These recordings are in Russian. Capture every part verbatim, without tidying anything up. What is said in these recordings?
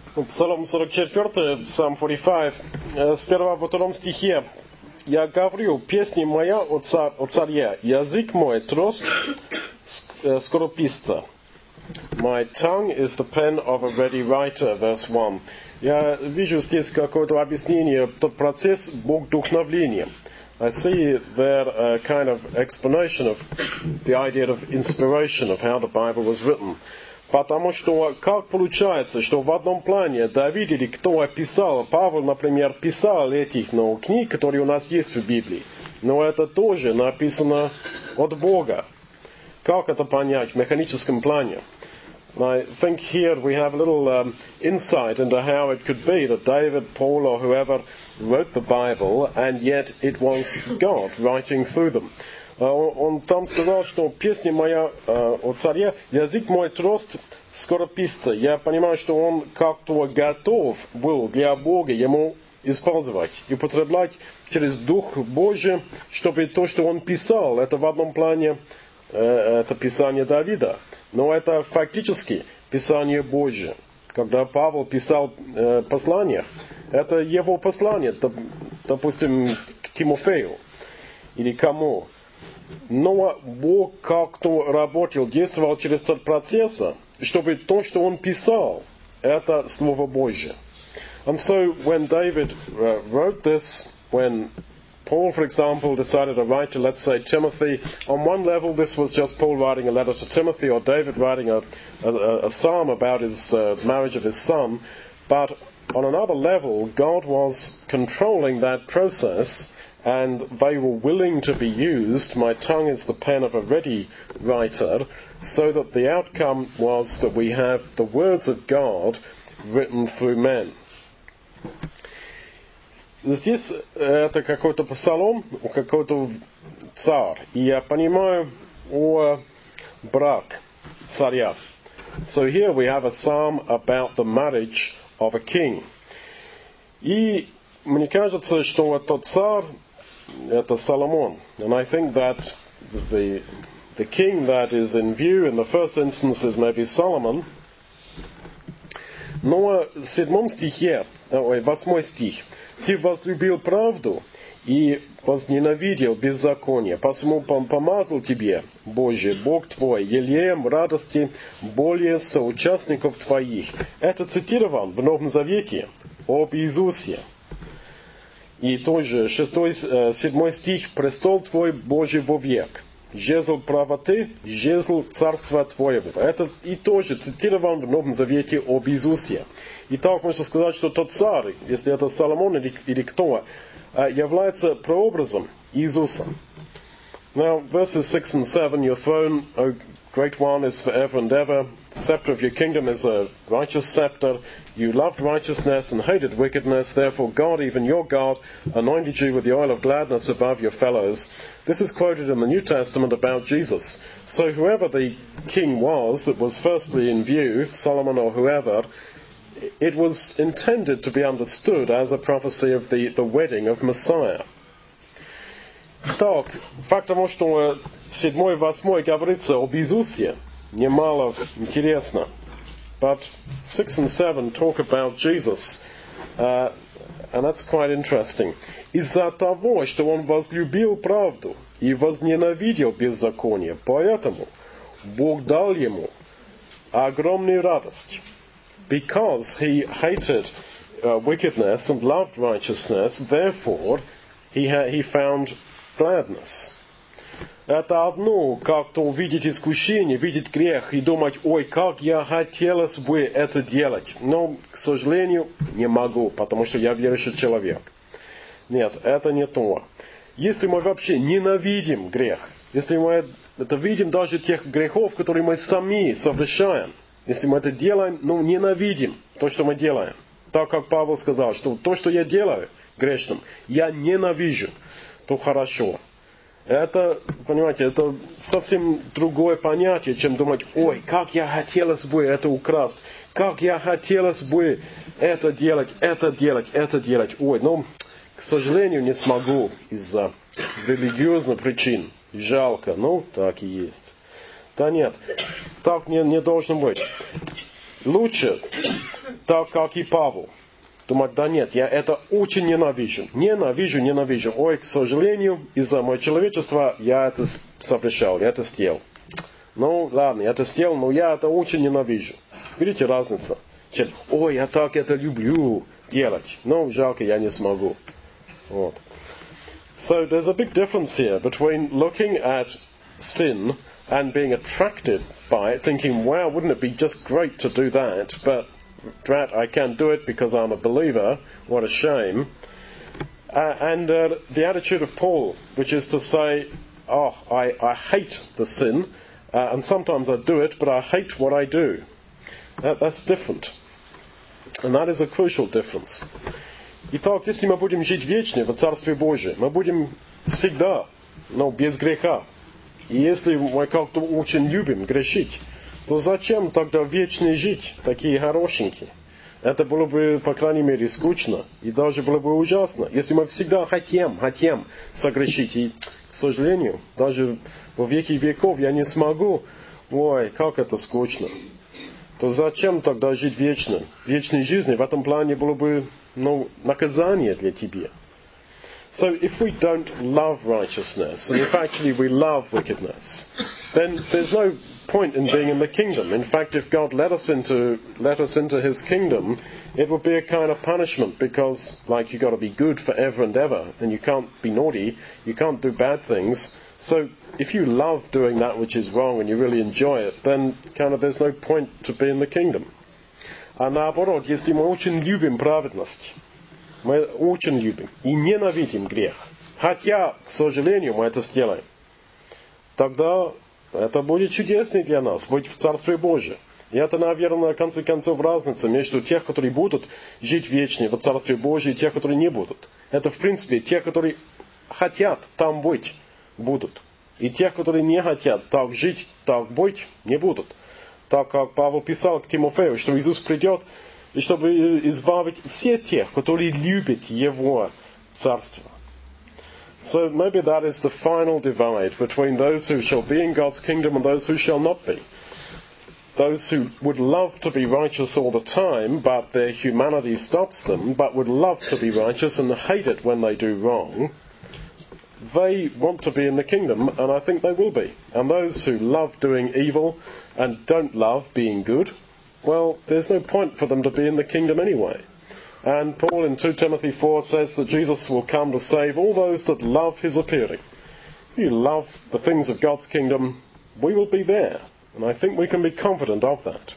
Псалом сорок четыре, Psalm forty-five, сперва во втором стихе. «Я говорю, песня моя о, царь, о царе, язык мой трост скорописца». My tongue is the pen of a ready writer, verse one. Я вижу здесь какое-то объяснение, тот процесс богодухновления. I see there a kind of explanation of the idea of inspiration, of how the Bible was written. Потому что как получается, что в одном плане Давид или кто описал, Павел, например, писал этих ну, книг, которые у нас есть в Библии, но это тоже написано от Бога. Как это понять в механическом плане? I think here we have a little um, insight into how it could be that David, Paul, or whoever wrote the Bible, and yet it was God writing through them. Uh, он там сказал, что песня моя uh, о царе, язык мой трост скорописца. Я понимаю, что он как-то готов был для Бога ему использовать и употреблять через Дух Божий, чтобы то, что он писал, это в одном плане uh, это Писание Давида. Но это фактически Писание Божие. Когда Павел писал э, послания, это его послание, допустим, к Тимофею или кому. Но Бог как-то работал, действовал через тот процесс, чтобы то, что он писал, это Слово Божие. And so when David uh, wrote this, when Paul, for example, decided to write to, let's say, Timothy. On one level, this was just Paul writing a letter to Timothy, or David writing a, a, a psalm about his uh, marriage of his son. But on another level, God was controlling that process, and they were willing to be used. My tongue is the pen of a ready writer, so that the outcome was that we have the words of God written through men. Здесь это какой-то псалом, какой-то царь. И я понимаю о брак царя. So here we have a psalm about the marriage of a king. И мне кажется, что этот царь это Соломон. And I think that the, the king that is in view in the first instance is maybe Solomon. Но в седьмом стихе, ой, восьмой стих. Ты возлюбил правду и возненавидел беззаконие, посему помазал тебе, Боже, Бог твой, елеем радости более соучастников твоих. Это цитирован в Новом Завете об Иисусе. И тоже шестой, седьмой стих. Престол твой, Божий, вовек. Жезл правоты, жезл царства твоего. Это и тоже цитирован в Новом Завете об Иисусе. И так можно сказать, что тот царь, если это Соломон или, или кто, является прообразом Иисуса. Now, verses six and seven, your throne, O great one, is forever and ever. The scepter of your kingdom is a righteous scepter. You loved righteousness and hated wickedness. Therefore God, even your God, anointed you with the oil of gladness above your fellows. This is quoted in the New Testament about Jesus. So whoever the king was that was firstly in view, Solomon or whoever, it was intended to be understood as a prophecy of the, the wedding of Messiah. Так, факт того, что седьмой и восьмой говорится об Иисусе, немало интересно. But six and seven talk about Jesus, uh, and that's quite interesting. Из-за того, что он возлюбил правду и возненавидел беззаконие, поэтому Бог дал ему огромную радость. Because he hated uh, wickedness and loved righteousness, therefore he, ha- he found gladness. Это одно, как-то увидеть искушение, видеть грех и думать, ой, как я хотелось бы это делать. Но, к сожалению, не могу, потому что я верующий человек. Нет, это не то. Если мы вообще ненавидим грех, если мы это видим даже тех грехов, которые мы сами совершаем, если мы это делаем, ну, ненавидим то, что мы делаем. Так как Павел сказал, что то, что я делаю грешным, я ненавижу, то хорошо. Это, понимаете, это совсем другое понятие, чем думать, ой, как я хотелось бы это украсть, как я хотелось бы это делать, это делать, это делать. Ой, ну, к сожалению, не смогу из-за религиозных причин. Жалко, ну, так и есть. Да нет, так не, не должно быть. лучше так, как и Павел. Думать, да нет, я это очень ненавижу. Ненавижу, ненавижу. Ой, к сожалению, из-за моего человечества я это совершал, я это сделал. Ну, ладно, я это сделал, но я это очень ненавижу. Видите разницу? Ой, я так это люблю делать. Но жалко, я не смогу. Вот. So there's a big difference here between looking at sin and being attracted by it, thinking, wow, wouldn't it be just great to do that, but drat, I can't do it because I'm a believer, what a shame. Uh, and uh, the attitude of Paul, which is to say, oh, I, I hate the sin, uh, and sometimes I do it, but I hate what I do. That, that's different. And that is a crucial difference. Итак, если мы будем жить вечно в Царстве Божьем, мы будем всегда, но без греха. И если мы как-то очень любим грешить, то зачем тогда вечно жить, такие хорошенькие? Это было бы, по крайней мере, скучно, и даже было бы ужасно. Если мы всегда хотим, хотим согрешить, и, к сожалению, даже во веки веков я не смогу, ой, как это скучно, то зачем тогда жить вечно? Вечной жизни в этом плане было бы, ну, наказание для тебя. So if we don't love righteousness, and if actually we love wickedness, then there's no point in being in the kingdom. In fact, if God let us into let us into His kingdom, it would be a kind of punishment because, like, you've got to be good forever and ever, and you can't be naughty, you can't do bad things. So if you love doing that which is wrong and you really enjoy it, then kind of there's no point to be in the kingdom. А наоборот, если мы очень любим праведность, мы очень любим и ненавидим грех, хотя, к сожалению, мы это сделаем, тогда это будет чудесно для нас, быть в Царстве Божьем. И это, наверное, в конце концов, разница между тех, которые будут жить вечно в Царстве Божьем, и тех, которые не будут. Это, в принципе, те, которые хотят там быть, будут. И тех, которые не хотят так жить, так быть, не будут. Так как Павел писал к Тимофею, что Иисус придет, и чтобы избавить всех тех, которые любят Его Царство. So maybe that is the final divide between those who shall be in God's kingdom and those who shall not be. Those who would love to be righteous all the time, but their humanity stops them, but would love to be righteous and hate it when they do wrong, they want to be in the kingdom, and I think they will be. And those who love doing evil and don't love being good, well, there's no point for them to be in the kingdom anyway. And Paul in two Timothy four says that Jesus will come to save all those that love His appearing. If you love the things of God's kingdom, we will be there. And I think we can be confident of that.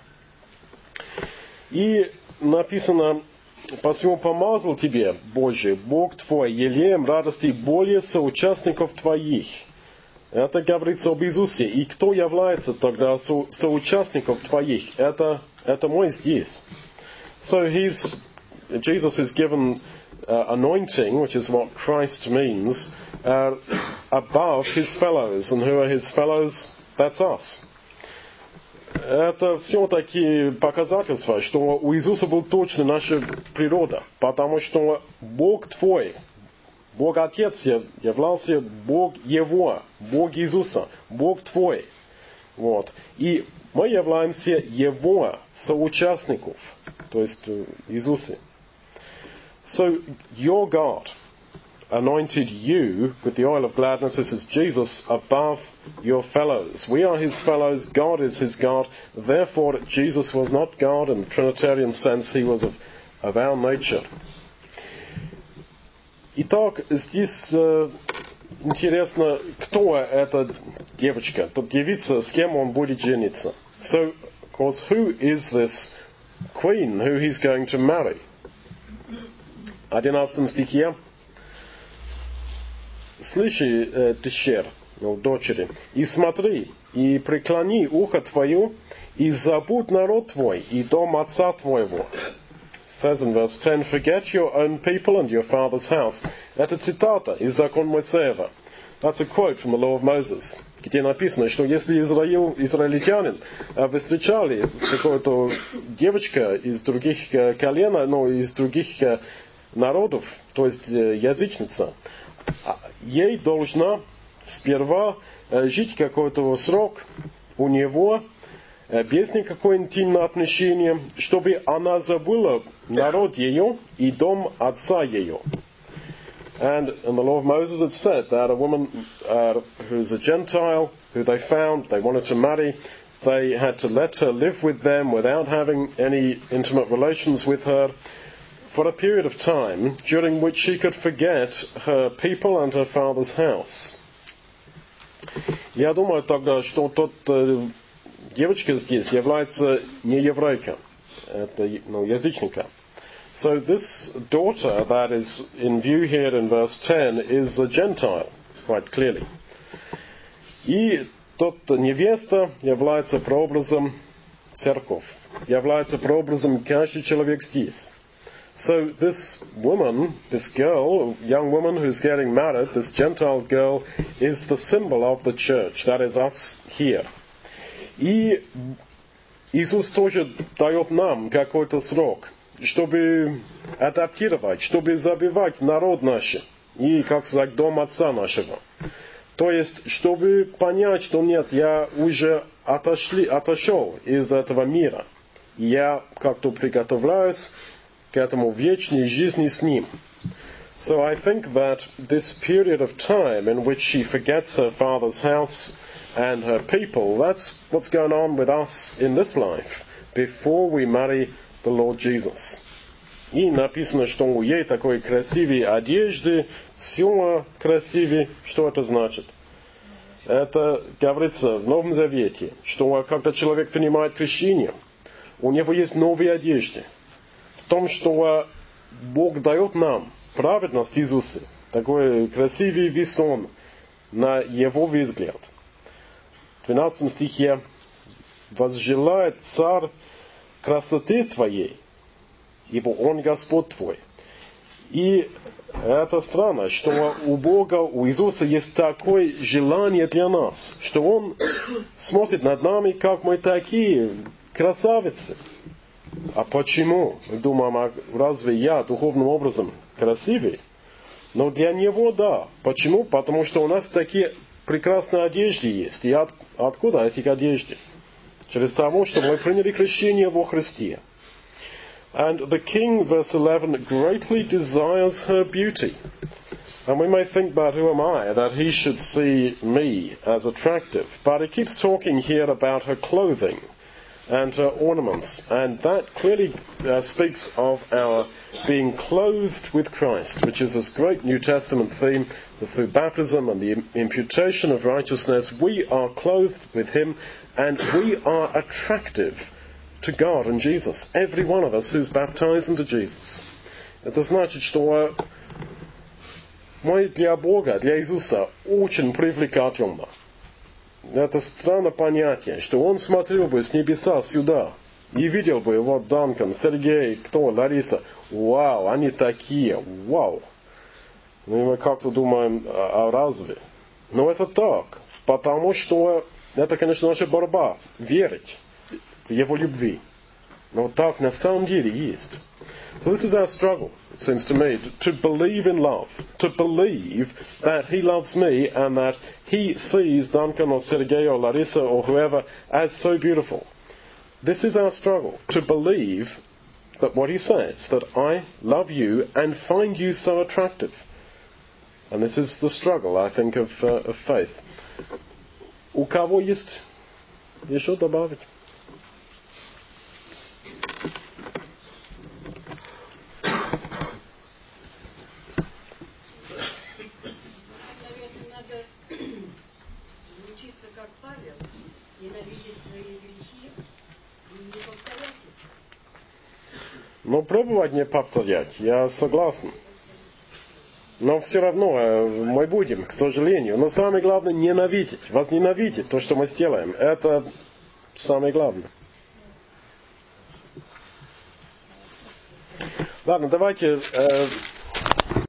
И написано, «Посему помазал тебе, Божий, Бог твой, елеем радости более соучастников твоих». Это говорится об Иисусе. И кто является тогда со, соучастником твоих? Это, это мы здесь. So he's, Jesus is given uh, anointing, which is what Christ means, uh, above his fellows. And who are his fellows? That's us. Это все такие показательства, что у Иисуса была точно наша природа. Потому что Бог твой, Бог Отец являлся Бог Его, Бог Иисуса, Бог твой. Вот. И мы являемся Его соучастников, то есть Иисуса. So your God anointed you with the oil of gladness. This is Jesus above your fellows. We are His fellows. God is His God. Therefore, Jesus was not God in the Trinitarian sense. He was of, of our nature. Итак, здесь э, интересно, кто эта девочка, тут девица, с кем он будет жениться. So, of course, who is this queen who he's going to marry? В одиннадцатом стихе. Слыши, э, дщерь, ну, дочери, и смотри, и преклони ухо твое, и забудь народ твой, и дом отца твоего. Says in verse ten, forget your own people and your father's house. Это цитата из Закона Моисеева. That's a quote from the Law of Moses, где написано, что если Израиль, израильтянин вы встречали с какой-то девочкой из других колен, но из других народов, то есть язычница, ей должна сперва жить какой-то срок у него, без никакого интимного отношения, чтобы она забыла народ ее и дом отца ее. And in the law of Moses it said that a woman uh, who's a Gentile, who they found, they wanted to marry, they had to let her live with them without having any intimate relations with her for a period of time during which she could forget her people and her father's house. Я думаю тогда, что тот э, девочка здесь является не еврейка, это ну, язычника. So this daughter that is in view here in verse ten is a Gentile, quite clearly. И тот невеста является прообразом церковь, является прообразом каждый человек здесь. So this woman, this girl, young woman who's getting married, this Gentile girl, is the symbol of the church, that is us here. И Иисус тоже дает нам какой-то срок, чтобы адаптировать, чтобы забивать народ наш и, как сказать, дом отца нашего. То есть, чтобы понять, что нет, я уже отошли, отошел из этого мира. Я как-то приготовляюсь к этому вечной жизни с ним. So I think that this period of time in which she forgets her father's house and her people, that's what's going on with us in this life before we marry the Lord Jesus. И написано, что у ей такой красивой одежды, все красивее. Что это значит? Это говорится в Новом Завете, что когда человек принимает крещение, у него есть новые одежды. В том, что Бог дает нам праведность Иисуса, такой красивый весон на его взгляд. В двенадцатом стихе возжелает царь красоты твоей, ибо Он Господь твой. И это странно, что у Бога, у Иисуса есть такое желание для нас, что Он смотрит над нами, как мы такие красавицы. А почему? Мы думаем, а разве я духовным образом красивый? Но для Него да. Почему? Потому что у нас такие прекрасные одежды есть. И от, откуда эти одежды? Через того, что мы приняли крещение во Христе. And the king, verse eleven, greatly desires her beauty. And we may think, but who am I, that he should see me as attractive? But he keeps talking here about her clothing and her ornaments. And that clearly uh, speaks of our being clothed with Christ, which is this great New Testament theme that through baptism and the imputation of righteousness, we are clothed with Him and we are attractive to God and Jesus. Every one of us who's baptized into Jesus. Это значит, что мы для Бога, для Иисуса очень привлекательны. Это странное понятие, что Он смотрел бы с небеса сюда и видел бы, вот Данкан, Сергей, кто, Лариса, вау, они такие, вау. Ну и мы как-то думаем, а, а разве? Но это так, потому что это, конечно, наша борьба, верить в Его любви. Но так на самом деле есть. So this is our struggle, it seems to me, to believe in love, to believe that He loves me and that He sees Duncan or Sergei or Larissa or whoever as so beautiful. This is our struggle, to believe that what He says, that I love you and find you so attractive. And this is the struggle, I think, of, uh, of faith. У кого есть еще добавить? Но пробовать не повторять, я согласен. Но все равно мы будем, к сожалению. Но самое главное ненавидеть, возненавидеть то, что мы сделаем. Это самое главное. Ладно, давайте... Э,